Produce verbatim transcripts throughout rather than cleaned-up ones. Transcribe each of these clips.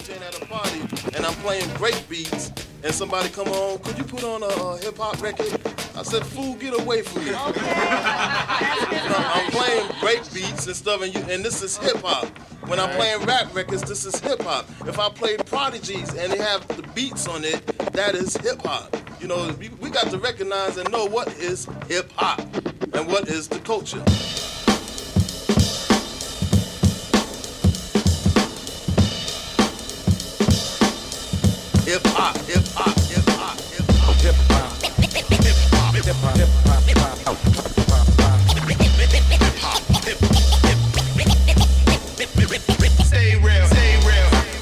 DJing at a party and I'm playing break beats and somebody come on, could you put on a, a hip hop record? I said, fool, get away from me. Okay. I'm playing break beats and stuff, and, you, and this is hip hop. When I'm playing rap records, this is hip hop. If I play Prodigies and they have the beats on it, that is hip hop. You know, we, we got to recognize and know what is hip hop and what is the culture. Hip hop, hip hop, hip hop, hip hop, hip hop, hip hop, hip hop, hip hop, hip hop, stay real, stay real.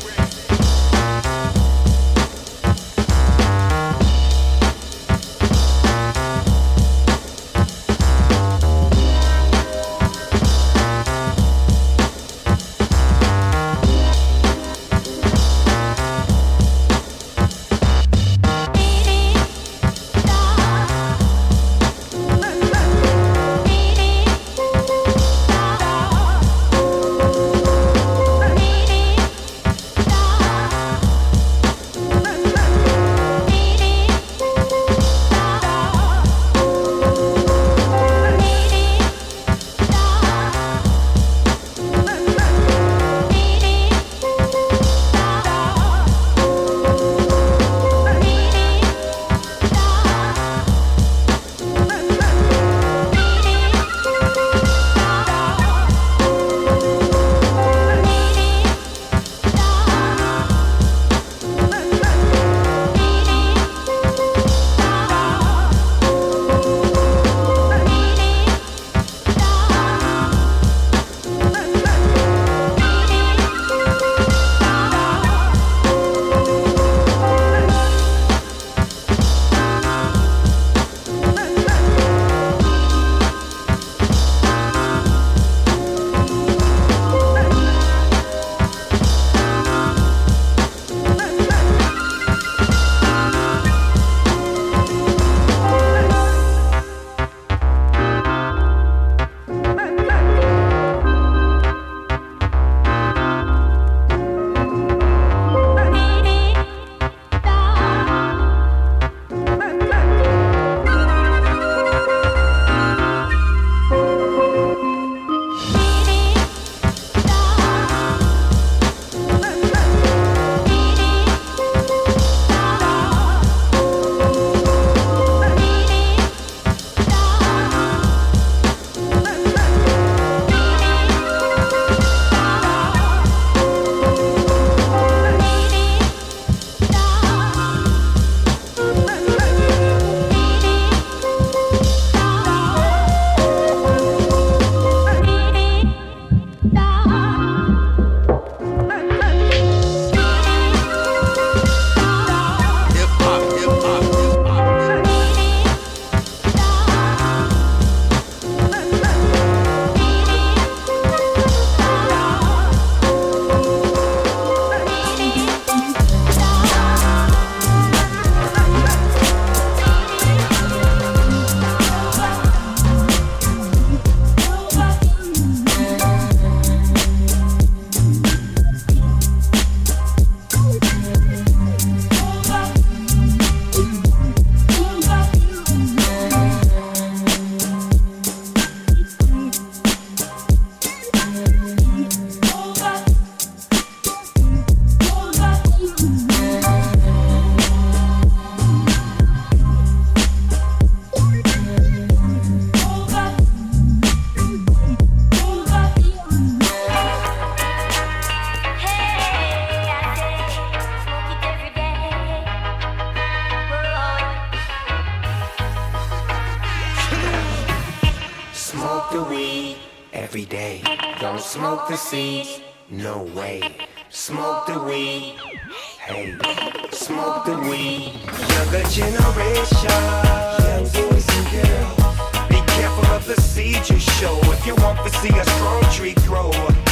every day. Don't smoke the seeds, no way. Smoke the weed, hey, smoke the weed. Younger generation, young boys and girls, be careful of the seeds you show. If you want to see a strong tree grow,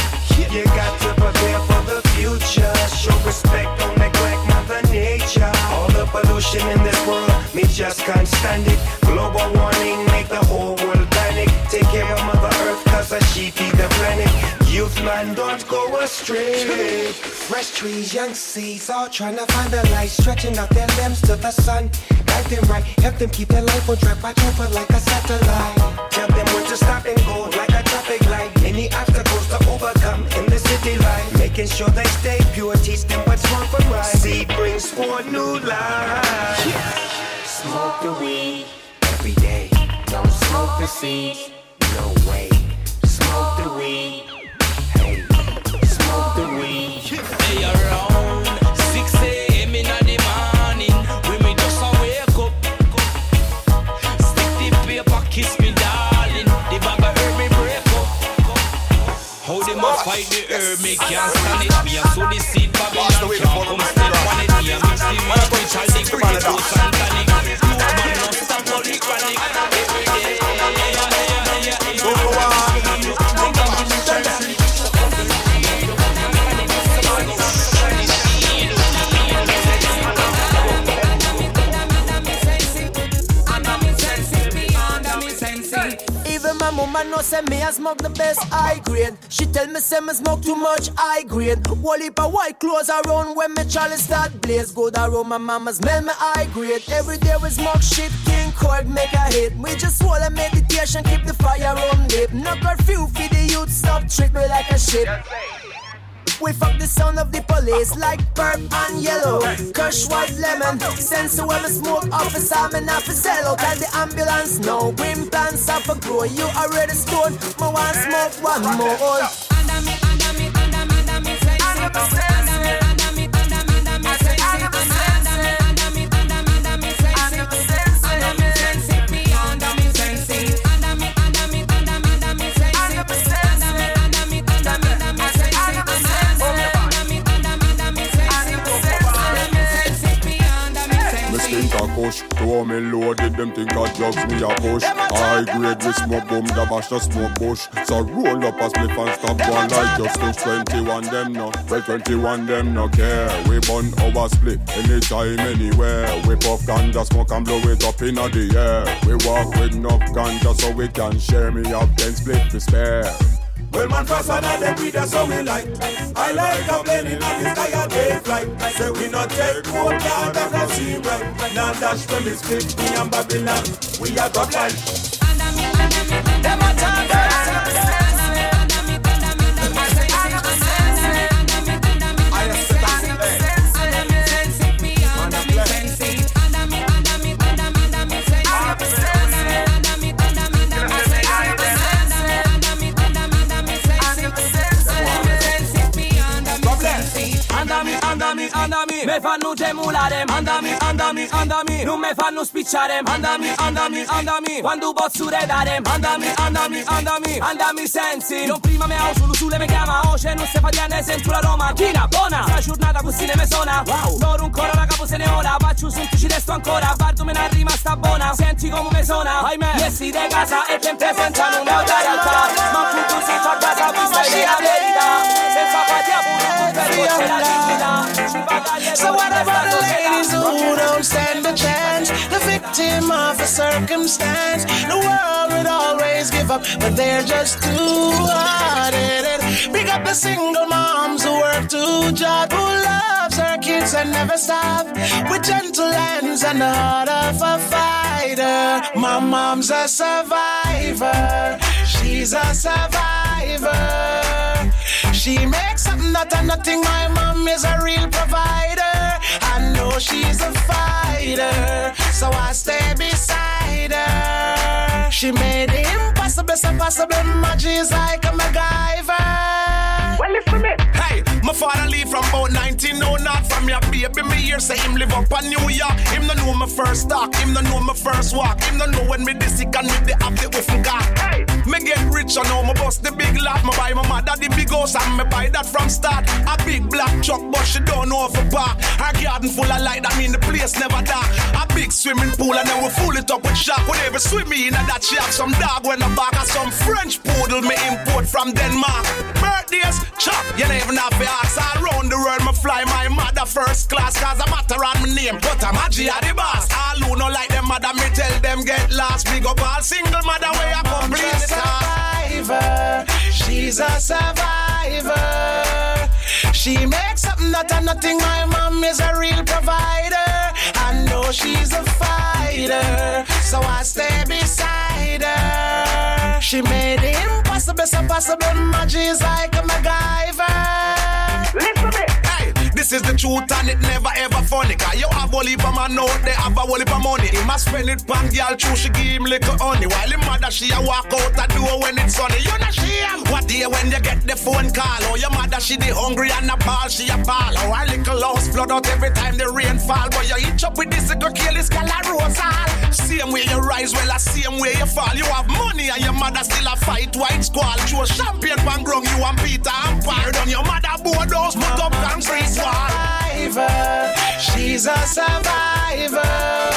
you got to prepare for the future. Show respect, don't neglect Mother Nature. All the pollution in this world, me just can't stand it. Global warming make the whole world panic. Take care of Mother Earth, cause she feed the planet. Youth man, don't go street. Fresh trees, young seeds, all trying to find the light, stretching out their limbs to the sun. Guide them right, help them keep their life on track, watch over like a satellite. Tell them when to stop and go like a traffic light. Any obstacles to overcome in the city life. Making sure they stay pure, teach them what's wrong from right. Seed brings forth new life. Smoke the weed every day. Don't smoke the seed, no way. Smoke the weed, hey. Smoke the weed. Hey, around six a.m. in the morning, we me just a wake up. Stick the paper, kiss me darling. The bag of herb me break up. How they must fight the herb, me can't stand it. Me and so the seed Babylon can't come step on it. Me and mix the milk with Charlie Cricket, Rose and Tonic. You man no stop for the chronic. Every day, yeah, yeah, yeah, yeah. Even my mama know say me I smoke the best high grade. She tell me say me smoke too much high grade. Whole heap of white clothes around when me Charlie start blaze. Good around my mama smell me high grade. Every day we smoke shit, King Court make a hit. We just swallow meditation, keep the fire on lip. No curfew for the youth, stop treat me like a shit. We fuck the sound of the police like purple and yellow. Kush white lemon, sense to when we smoke officer, me not for sell out. And the ambulance no, green plants are for grow. You already stoned, me want smoke one more. Under me, under me, under me, under me, say under me, under me, under me, under me, say under me, under me, under me, under me, say under me, under me, sense me, under me, sense under me, under me, under me, under me, say under me, under me, under me, under me, say think I push, throw me loaded, them think I drugs me a push. High grade we smoke boom, the bash the smoke bush. So roll up a spliff and stop one like justice. Twenty-one them no, well twenty-one them no care. We burn our split anytime, anywhere. We puff ganja smoke and blow it up in the air. We walk with enough ganja so we can share. Me up ten split to spare. Well, man, fast and them breed, that's how we like. I like a blending in the sky and they fly. Say we not take more cloud, that's not see right. Now dash from this clip, me and Babylon, we are top line. Under me, under me, them a talk first. Under me, under me, me fanno gemula dem. Under me, under me, under me, non me fanno spicciare. Under me, under me, under me, quando posso redare. Under me, under me, under me, under me sensi. Non prima me ho solo sulle me chiama Oce, non se fa di anni sento la Roma. China, buona, sta giornata così ne me suona. Wow, loro ancora la capo se ne ora. Faccio sotto ci resto ancora. Parto me ne arriva sta buona. Senti come me suona. Ahimè, messi de casa e tempo senza non è da realtà. Ma appunto si fa casa, questa è la verità. Senza fatica pure per c'è la dignità. So what about the ladies who don't stand a chance? The victim of a circumstance. The world would always give up, but they're just too hard-headed. Big up the single moms who work two jobs, who loves her kids and never stop. With gentle hands and the heart of a fighter. My mom's a survivor. She's a survivor. She makes something out of nothing. My mom is a real provider. I know she's a fighter, so I stay beside her. She made the impossible so possible. She's like a MacGyver. Well, listen to me. Hey, my father leave from about nineteen oh not from your baby. Me here say him live up in New York. Him no know my first talk, him no know my first walk. Him no know when me the sick and me the have the offen car. Hey, me get rich and now me bust the big lot. Me buy my mother the big house and me buy that from start. A big black truck but she don't know for park. Her garden full of light, that mean the place never dark. A big swimming pool and then we full it up with shark. Whenever swim me in that she have some dog when the back of some French poodle me import from Denmark. Birthdays, chop, you never have to ask. All round the world me fly my mother first class. Cause I matter on my name, but I'm a G at the boss. All who no like them mother, me tell them get lost. Big up all single mother where I complete the star. She's a survivor. survivor. She makes something out of nothing. My mom is a real provider. I know she's a fighter, so I stay beside her. She made the impossible so possible. Maggie's like a MacGyver. Listen to me. Hey, this is the truth and it never ever funny. Cause you have a heap of man out, they have a heap of money. He must spend it pan girl true, she give him little honey. While him mother she a walk out the door when it's sunny. You know she am. What day when you get the phone call? Oh, your mother she the hungry and a ball, she a ball. Oh, a little house flood out every time the rain fall. But you hitch up with this, you go kill this girl a rose all. Same way you rise, well, the same way you fall. You have money and your mother still a fight white squall. You a champion pan grung, you and Peter and Paul. Done your mother board those put up concrete wall. She's a survivor.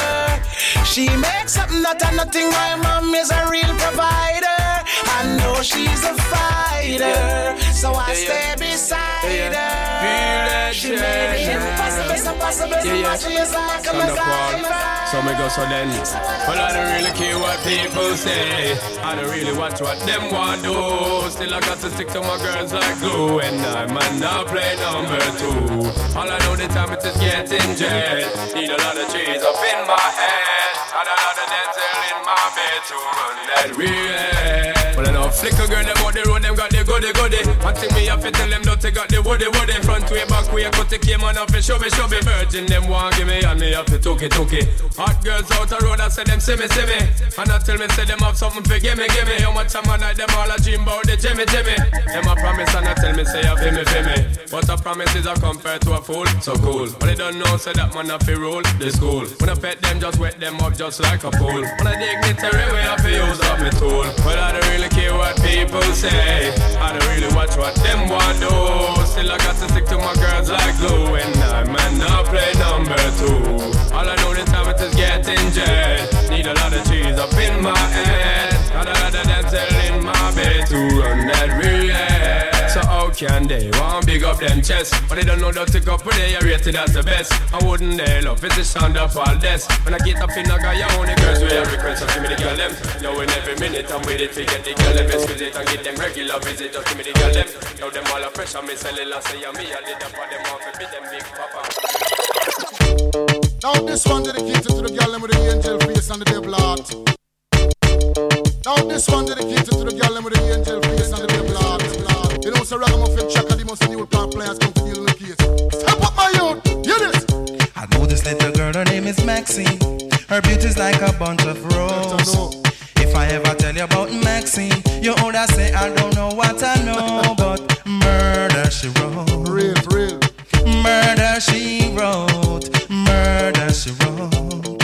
She makes something out of nothing. My mom is a real provider. I know she's a fighter, so I stay beside her. She made it impossible, so possible. She is like a MacGyver. So me go so then. Well, I don't really care what people say. I don't really watch what them want do. Still I got to stick to my girls like glue. And I might not play number two. All I know the time it is getting jet. Need a lot of cheese up in my head. And a lot of dental in my bed to run that real. Well, I know flicker girl, them out the road, them got the goody goody. One thing me have to tell them, don't they got the woody woody. Front way, back way, cut the came on off and show me, show me. Virgin, them want give me, and me have to took it, took it. Hot girls out the road, I say them see me, see me. And I tell me, say them have something for give me, give me. How much time I night, them all a dream about the Jimmy, Jimmy. Them a promise, and I tell me, say, I feel me, feel me. But a promise is a compared to a fool, so cool. But they don't know, say that man have to rule the school. When I pet them, just wet them up just like a pool. When I dignitary way, I feel use up my tool. But I don't really care what people say. I don't really watch what them want do. Still I got to stick to my girls like glue. And I might not play number two. All I know the time it is getting jet. Need a lot of cheese up in my head. Got a lot of dental in my bed to run that relay. So how can they want big up them chest? But they don't know that to go for they are rated as the best. I wouldn't they love it's a sound of all this. When I get up in a guy, I only girls with every request, so give me the girl them. Knowing every minute I'm with it to get the girl them. Best visit and get them regular visit, just give me the girl them. Now them all are fresh and me cellular, say I'm me, I did that for them off and beat them big papa. Now this one dedicated to the girl them with the angel face and the devil heart. Now this one dedicated to the girl them with the angel face and the devil heart. You know, so Ragamuffin Chaka, the most new plant players come to deal in the case. Step up my youth, hear this. I know this little girl, her name is Maxine. Her beauty's like a bunch of roses. If I ever tell you about Maxine, you older say I don't know what I know, but murder she wrote. Real, real. Murder she wrote. Murder she wrote.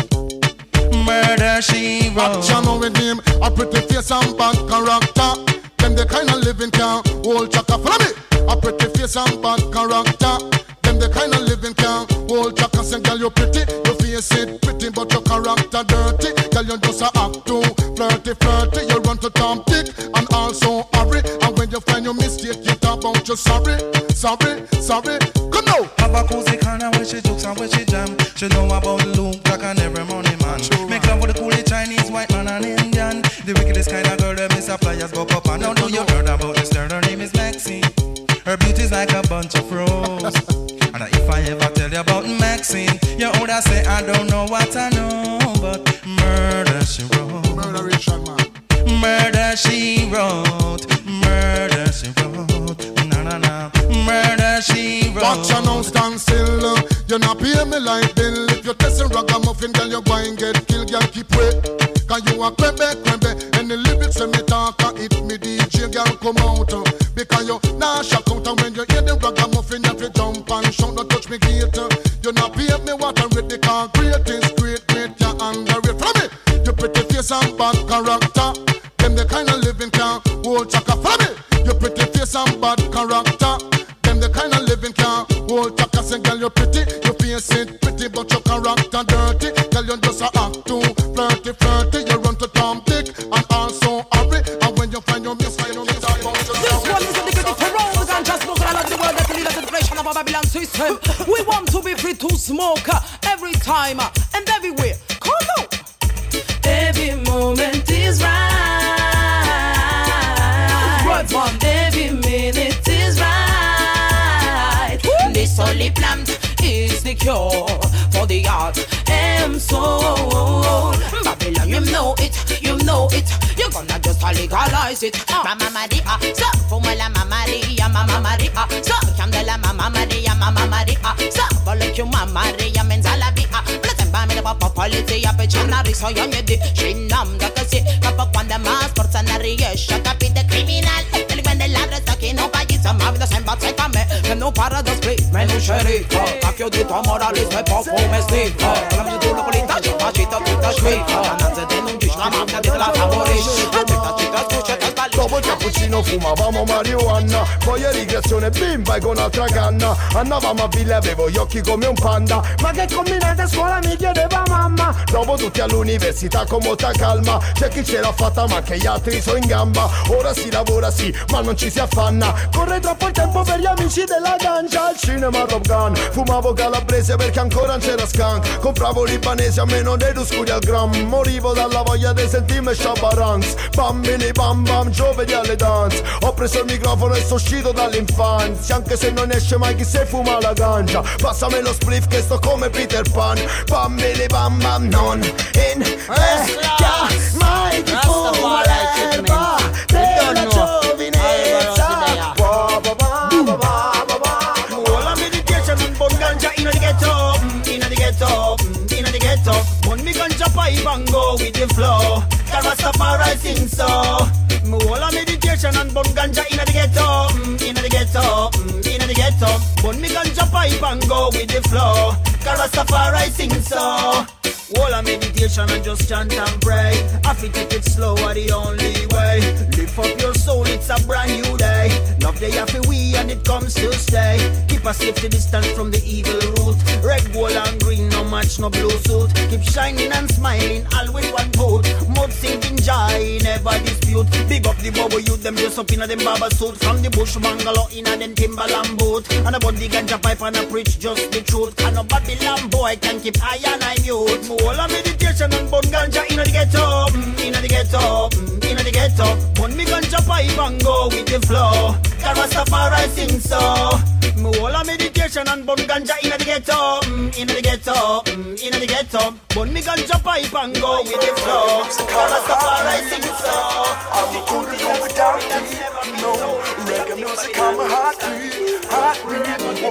Murder she wrote. Action with him, a pretty face and bad character. Them the kind of living can hold chaka. Follow me. A pretty face and bad character. Them the kind of living can hold chaka. Say, girl, you pretty, your face it pretty, but your character dirty. Girl, you just a act too flirty, flirty. You run to Tom Dick and also hurry. And when you find your mistake, you talk about you sorry, sorry, sorry. Come now. Have a cozy corner where she jokes and where she jam. She know about Luke Jack and every money man. True, Make love with the coolie Chinese, white man and Indian. The wickedest kind of girl that miss a flyers go up and now do you heard about this girl? Her name is Maxine. Her beauty's like a bunch of roses. And if I ever tell you about Maxine, you older say I don't know what I know, but murder she wrote. Murder man. Murder she wrote. Murder she wrote. Na na na. Murder she wrote. Watch you now stand still. You not pay me like bill. If you test a ragamuffin, girl, you go and get killed. Girl, keep wait. Cause you a crebe, crebe. And the lyrics when me talk, it me D J, girl, come out. Because you nah shock out. And when you hear the ragamuffin, you have to jump and shout. Don't touch me gate. You not pay me what I read. The concrete is great, great, you underrate. Follow me. You pretty face and bad character. Them the kind of living can hold chaka. Follow me. You pretty face and bad character. Them the kind of living can hold chaka. Say, girl, you pretty, your face it pretty, but your character dirty. Girl, you just a act too flirty, flirty. You run to Tom Dick and also hurry. And when you find your miss, you know miss out about your this one is dedicated to Rose and just smoke all of the world that lead us to the depression of our Babylon system. We want to be free to smoke every time and everywhere. Come on. Every moment is right. Right, man. Every minute is right. Sully plant is the cure for the heart and soul. Babylon, you know it, you know it. You're gonna just legalize it. Mama Maria, so Fumala Mama Maria, Mama Maria, so Candela Mama Maria, Mama Maria, so Volocum Mama Maria, Menzala Via, Blessing Bammy, Papa Polity, Apichanari, so young, Shinam, Dakasi, Papa Quanda Mas, Portanaria, shut up in the criminal. When the ladder talking over you, some of the same but I come, and no paradox, please, Menu Sherry, Takio de Tomorales, my performance, leave, I'm the Dulapolita, Pachita, Pita, Sweet, and the Denundish, Ramaka de la Favorish, and the Tachita, Tucheta, dopo il cappuccino fumavamo marijuana, poi a rigressione bim vai con un'altra canna. Andavamo a Villa, avevo gli occhi come un panda. Ma che combinate a scuola mi chiedeva mamma. Dopo tutti all'università con molta calma. C'è chi ce l'ha fatta ma che gli altri sono in gamba. Ora si lavora sì, ma non ci si affanna. Corre troppo il tempo per gli amici della ganja. Al cinema Top Gun, fumavo calabrese perché ancora non c'era skunk. Compravo libanese a meno dei due scuri al gram. Morivo dalla voglia di sentirmi Shabaranks. Bambini bam bam, giovedì alle dance. Ho preso il microfono e sono uscito dall'infanzia. Anche se non esce mai chi se fuma la ganja. Passami lo spliff che sto come Peter Pan. Bambini bam bam, non in vecchia mai di fuma l'erba della giovinezza. All of meditation and bun ganja in the ghetto, in the ghetto, in the ghetto. Bun me ganja pipe and go with the flow. Rastafari sing so. All of meditation and bun ganja in the ghetto, in the ghetto, in the ghetto. Bun me ganja pipe and go with the flow. Rastafari sing so. All of meditation and just chant and pray. I feel take it slow are the only way. Lift up your soul, it's a brand new day. Love the happy we and it comes to stay. Keep a safety distance from the evil root. Red, gold and green, no match, no blue suit. Keep shining and smiling, always one vote. Mud sinking joy, never dispute. Big up the bubble youth, them just up in a them baba suit. From the bush bungalow in a them Timberland boot. And about the ganja pipe and a preach just the truth. And a Babylon boy can keep eye and eye mute. All of meditation and bun ganja in the ghetto, in the ghetto, in the ghetto. Bun me ganja pipe and go with the flow. Rastafari sing so. All of meditation and bun ganja in the ghetto, in the ghetto, in the ghetto. Bun me ganja pipe and go with the flow. Rastafari sing so. I'm the only one without you. No reggae music, I'm a heartbeat, heartbeat.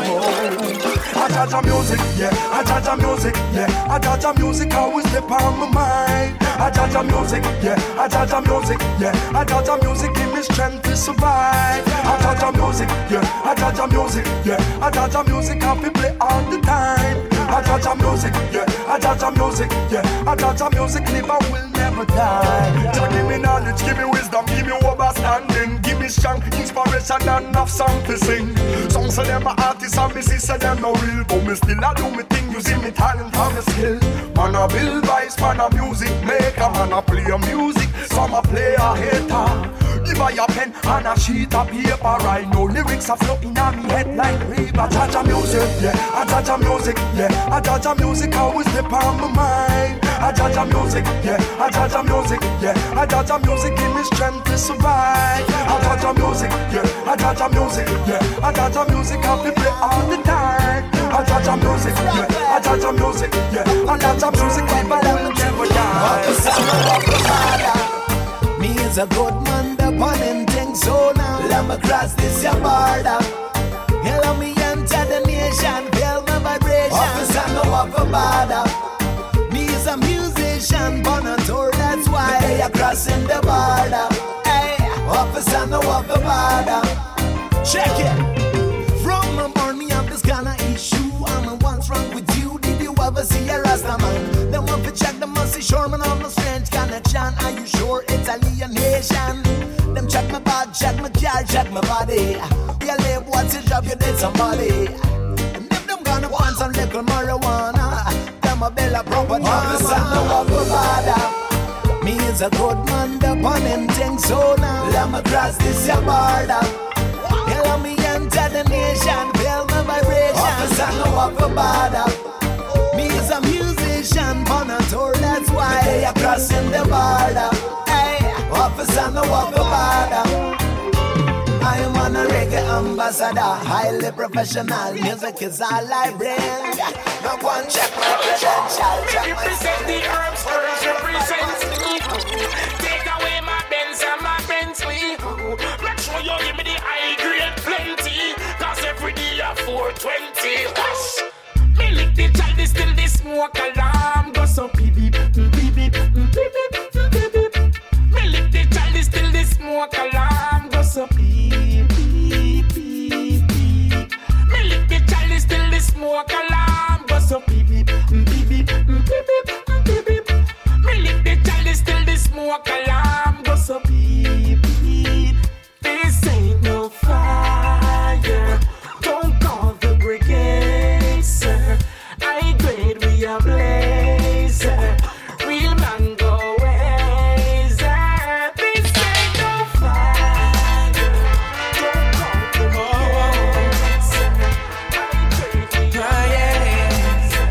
Whoa. I got the music, yeah. I got the music, yeah. I got the music always step on my mind. I got the music, yeah. I got the music, yeah. I got the music, give me strength to survive. I got the music, yeah. I got the music, yeah. I got the music, I will play all the time. I got the music, yeah. I got the music, yeah. I got the music, live and will never die. So give me knowledge, give me wisdom, give me understanding, give me strong inspiration and enough song to sing. Some say them a artist and me say them no real, but me still a do me thing using me talent and me skill. Man a build vibes, man a music maker, man a play music, some a play a hater. Give me a pen and a sheet of paper. Right now lyrics are floating on me head like river. I got the music, yeah. I got the music, yeah. I got the music always step on my mind. I got the music, yeah. I got the music, yeah. I got the music, give me strength to survive. I got the music, yeah. I got the music, yeah. I got the music, I will play all the time. I got the music, yeah. I got the music, yeah. I got the music, live and never die. Me is a good man, the one him things so now. Let me cross this your border. Hello me enter the nation, feel my vibration. Officer no walk a border. Me is a musician, born on tour, that's why they are crossing the border. Hey, officer no walk a border. Check it. From my born me have this kind of issue. I'm a what's wrong with you? Did you ever see a Rasta man? Then want to check the Mercy Sherman on the strange connection. Are you sure it's alienation? Them check my bag, check my car, check my body. You live, what's your job? You did somebody. And if them gonna want some little marijuana, them a bill a proper drama. Me is a good man, the pun him things so now. Let me cross this your border. Hello me enter the nation, feel my vibration. Officer no walk a border. Me is a musician, on a tour, that's why they are crossing the border. Hey, officer no walk a border. I am on a reggae ambassador. ambassador, highly professional. Music is all I bring. No one check my credentials. Represent the herbs, herbs represent me. Take away my Benz and my Bentley. Make sure you give me the high grade plenty. Cause every day I four twenty. Me lick the child, this still the smoke alarm. Go so beep beep, beep beep, beep beep, beep beep. Me lick the child, this still the smoke alarm. Go so beep beep, beep beep. Me lick the child, this still the smoke alarm. Go so beep beep, beep beep, beep beep, beep beep. Me lick the child, this still the smoke alarm. Go so beep beep. This ain't no fire. Don't call the brigade, sir. I grade we a blazer. Real man go ways. This ain't no fire. Don't call the brigade, sir. I grade we a blazer.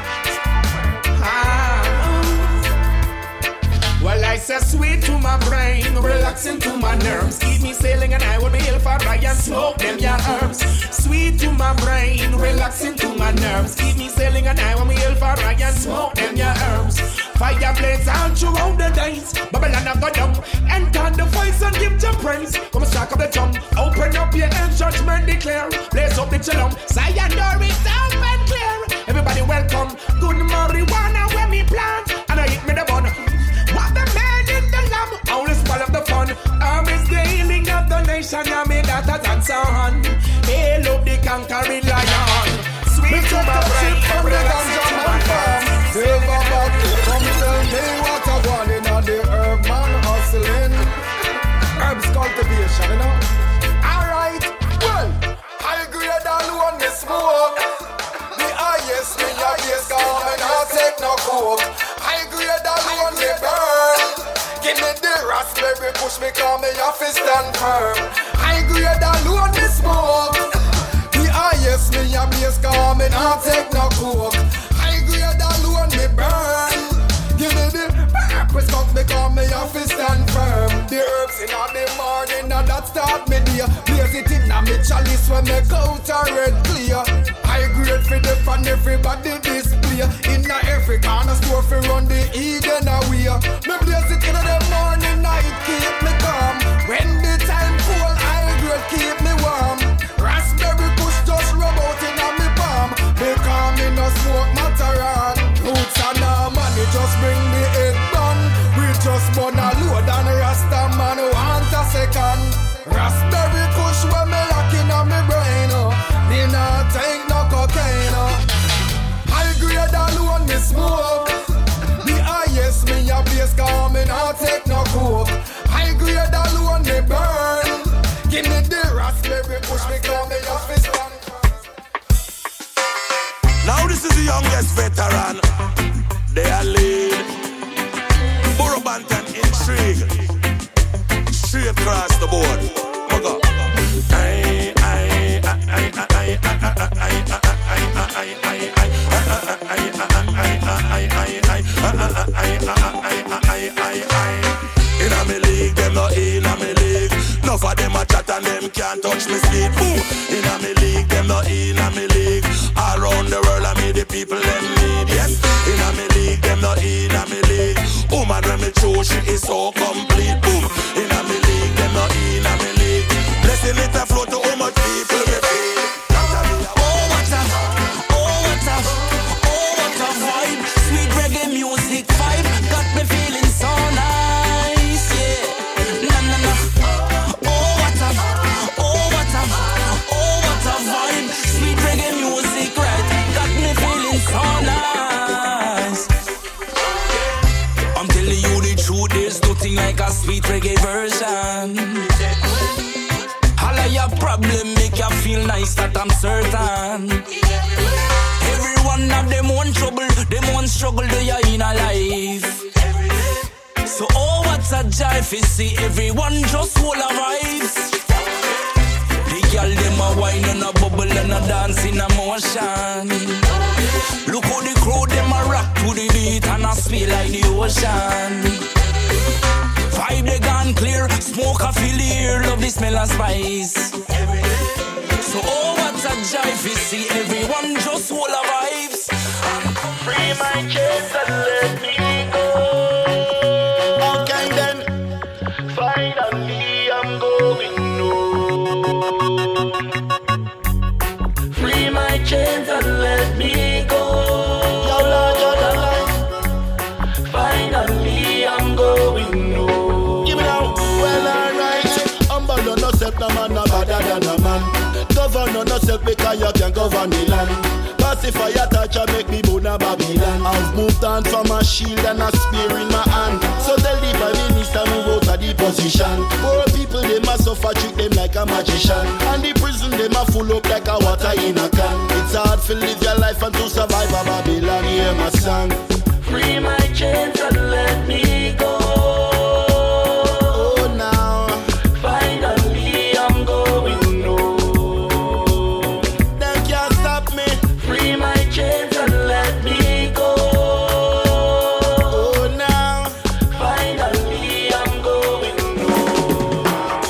Well, I say sweet to my brain, relaxing to my nerves. Keep me sailing and I will be ill for I and smoke them your herbs. Sweet to my brain, relaxing to my nerves. Keep me sailing and I will be ill for I and smoke them your herbs. Fire blaze out throughout the days. Babylon have got down. Enter the voice and give your praise. Come strike up the drum. Open up your end, judgment declare. Blaze up the chillum. Zion door is open clear. Everybody welcome. Good marijuana when me plant. And I hit me the bun. What the man in the lamb, only spoil up the fun. I'm is the healing of the nation. I'm in that and son. Hail up the conquering lion. Sweet to my brain, from the ganja man farm. Silver bottle, come tell me what I want in on the herb man hustling. Herbs cultivation, you know. Alright, well, high grade alone me smoke. The highest me a base, come and I'll take no coke. High grade alone me burn. Give me the raspberry, push me, call me off and stand firm. High grade alone me smoke. The highest me a base, come and I'll take no coke. High grade alone me burn. Give me the purpose, cause me call me off and stand firm. The herbs in the morning, and that start me there. Blaze it in a me chalice when me go to red clear. High grade for the fun, everybody display. In a every corner store for run the Eden away. Me blaze it in the morning, night keep me calm. When the time cold, high grade keep me warm. Raspberry push just rub out in a me palm. Because me no smoke matter on. Roots and no money just bring the head down. We just burn a load and Rasta man want a second. Raspberry push when me locking on me brain. Me not take no cocaine. High grade alone me smoke. The highest me a place, cause me not take no coke. High grade alone me burn. Give me the raspberry push me, call me off his stand. Now this is the youngest veteran. They are lead Burro Banton intrigue. Straight across the board. Mugga. I, I, I, I, I, I, I, inna me league, them not inna me league. Enough of them a chat and them can't touch me speed. Boom. Inna me league, them not inna me league. All around the world I meet the people them need. Yes. Inna me league, them not inna me league. Woman when me show she is so complete. Boom. Inna me league, them not inna me league. Blessing it a flow to how much people me feel. Oh what a, oh what a, oh what a vibe. Sweet reggae music vibe got me feeling so nice, yeah. Na na na. Oh what a, oh what a, oh what a vibe. Sweet reggae music right got me feeling so nice. I'm telling you the truth, there's nothing like a sweet reggae version. All of your problem make you feel nice, that I'm certain. Every one of them one trouble, them one struggle they are in a life. So oh what's a jive, you see everyone just full of vibes. The girl them a wine and a bubble and a dance in a motion. Look how the crowd them a rock to the beat and a spill like the ocean. Vibe they gone clear, smoke a feel the air, love the smell of spice. So oh, what's a jive? You see everyone just hold a vibes. Free my chains and let me go. Okay then. Finally I'm going home. Free my chains and let me go. Yo, Lord, yo, Lord. Finally I'm going home. Give me now. Well, alright. Humble no no self, no man no better than a man. Govern no no self because you can govern the land. Pacify a touch and make me born a Babylon. I've moved on from a shield and a spear in my hand. So tell the Prime Minister move out of the position. Poor people they must suffer, treat them like a magician. And the prison they must full up like a water in a can. It's hard to live your life and to survive a Babylon. Hear my song. Free my chains and let me go. Oh now. Finally I'm going home. They can't stop me. Free my chains and let me go. Oh now. Finally I'm going home.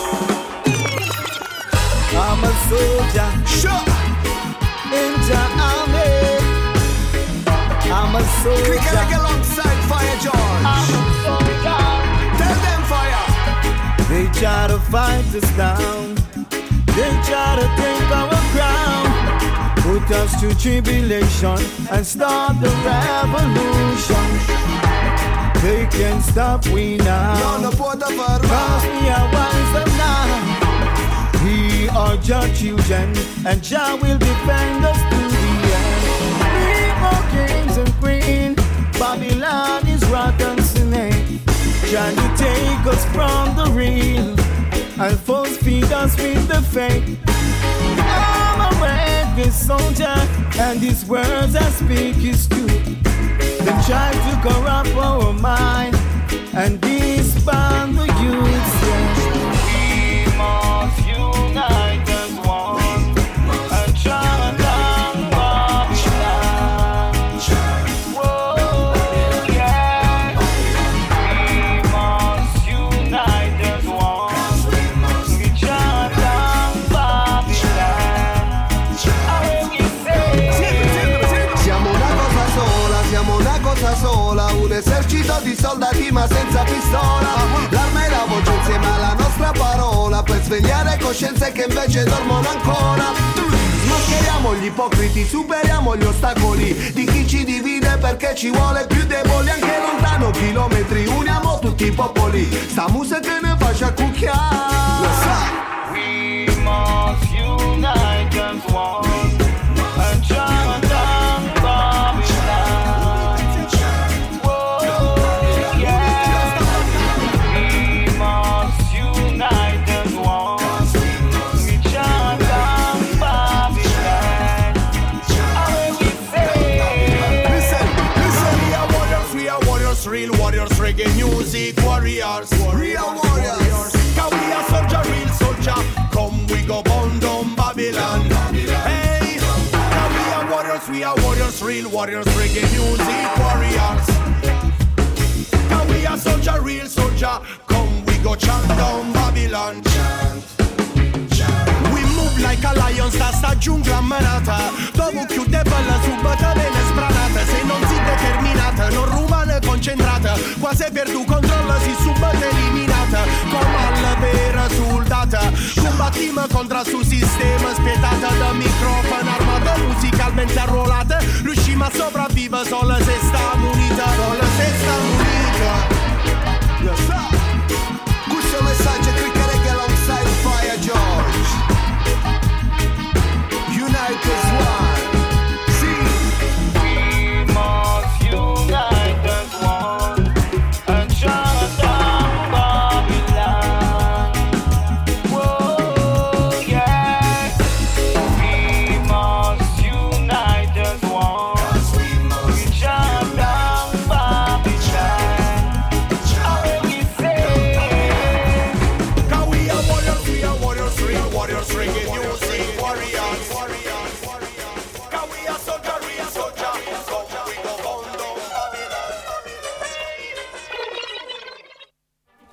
I'm a soldier. Sure. In the army. I'm a soldier. We can get alongside Fire George. I'm a soldier. Tell them Fire. They try to fight us down. They try to take our crown. Put us to tribulation and start the revolution. They can't stop we now. Cause we are wiser now. We are Jah children, and Jah will defend us to the end. We are kings and queens. Babylon is rotten snake, trying to take us from the real and force feed us with the fake. I'm a red soldier, and these words I speak is true. They try to corrupt our mind and disband the youth. We must unite as one and chant down Babylon. Whoa, yeah. We must unite as one. We chant down Babylon. How we say? Siamo una cosa sola, siamo una cosa sola. Un esercito di soldati ma senza pistola. L'arma e la voce insieme alla nostra parola, per svegliare coscienze che invece dormono ancora. Smascheriamo gli ipocriti, superiamo gli ostacoli di chi ci divide perché ci vuole più deboli. Anche lontano chilometri uniamo tutti i popoli. Sta musica ne faccia cucchiare. Lo sa. We must unite as one and chant down Babylon. Whoa, yeah. We must unite as one. We chant down Babylon. How we say? Listen, listen, we are warriors, we are warriors, real warriors, reggae music warriors, real warriors. Can we a soldier, real soldier? Come we go burn down Babylon. Hey, can we are warriors, we are warriors, real warriors, reggae music warriors. Can we a soldier, real soldier? Come we go chant down Babylon. We move like a lion, sta sta giungla manata. Dopo chiude balla su battaglie spranate. Se non si determinata, non rumane concentrata. Quasi perdu controllo, si subate eliminata. Come alla vera soldata. Combattiamo contro sul sistema spietata da microfono armato musicalmente arruolate. Riusciamo a sopravvivere solo se